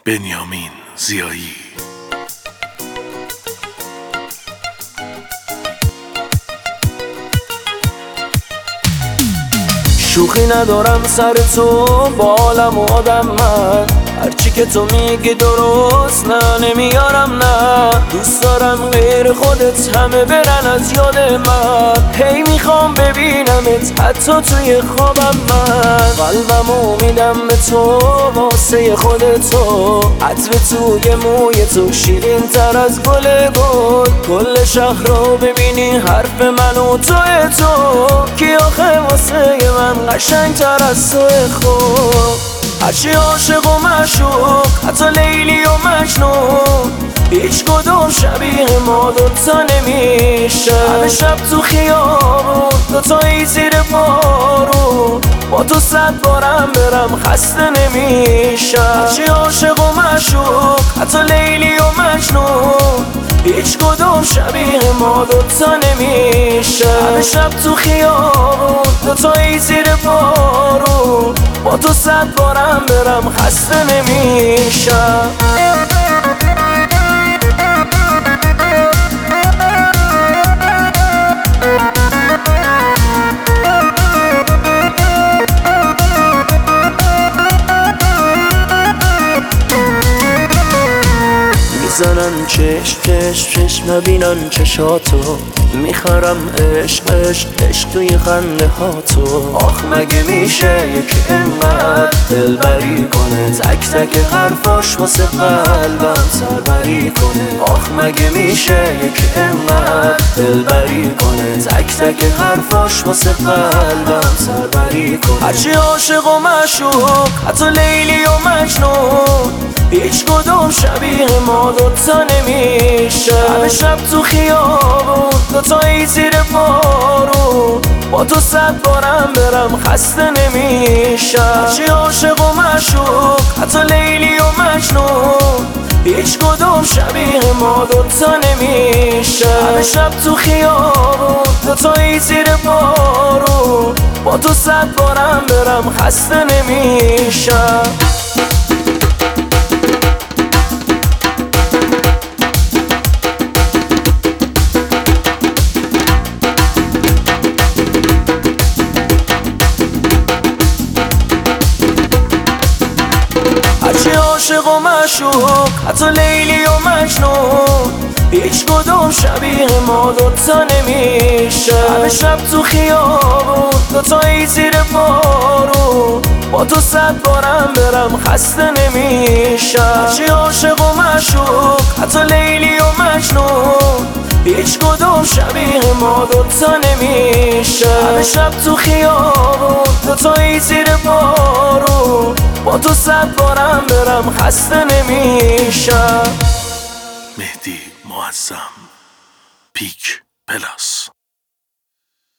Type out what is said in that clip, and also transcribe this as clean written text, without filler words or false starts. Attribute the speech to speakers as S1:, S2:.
S1: بنیامین زیایی.
S2: شوخی ندارم سر تو بالم آدم من، هرچی که تو میگی درست نه نمیارم نه. دوست دارم غیر خودت همه برن از یاد من، هی میخوام ببینمت حتی توی خوابم. من قلبمو میدم به تو واسه خودتو، عطر توی موی تو شیرین تر از گل کل شهر رو ببینی حرف من و توی تو، کی آخه واسه من قشنگ تر از توی خوب. هرچی عاشق و معشوق حتی لیلی و مجنون، هیچ کدوم شبیه ما دوتا نمیشه. همه شب تو خیابون دوتایی زیر بارون، با تو 100 بارم برم خسته نمیشه. هرچی عاشق و معشوق حتی لیلی و مجنون، هیچ کدوم شبیه ما دوتا نمیشه. همه شب تو خیابون دوتایی زیر بارون، با تو 100 بارم برم خسته نمیشه. میزنن چشم نبینن چشاتو، میخرم عشق توی خنده هاتو. آخ مگه میشه یکی انقدر دلبری کنه، تک تک حرفاش واسه قلبم سربری کنه. آخ مگه میشه یکی انقدر دلبری کنه، تک تک حرفاش واسه قلبم سربری کنه. هرچی عاشق و معشوق حتی لیلی و مجنون، هیچ کدوم شبیه ما دوتا نمیشه. همه شب تو خیابون دوتایی زیر بارون، با تو 100 بارم برم خسته نمیشه. هرچی عاشق و معشوق حتی لیلی و مجنون، هیچ کدوم شبیه ما دوتا نمیشه. همه شب تو خیابون دوتایی زیر بارون، با تو 100 بارم برم خسته نمیشه. هرچی عاشق و معشوق حتی لیلی و مجنون، هیچ کدوم شبیه ما دوتا نمیشه. همه شب تو خیابون دوتایی زیر بارون، با تو 100 بارم برم خسته نمیشه. هرچی عاشق و معشوق حتی لیلی و مجنون، هیچ کدوم شبیه ما دوتا نمیشه. همه شب تو خیابون دوتایی زیر بارون، با تو 100 بارم برم خسته نمیشه.
S1: مهدی معظم، پیک پلاس.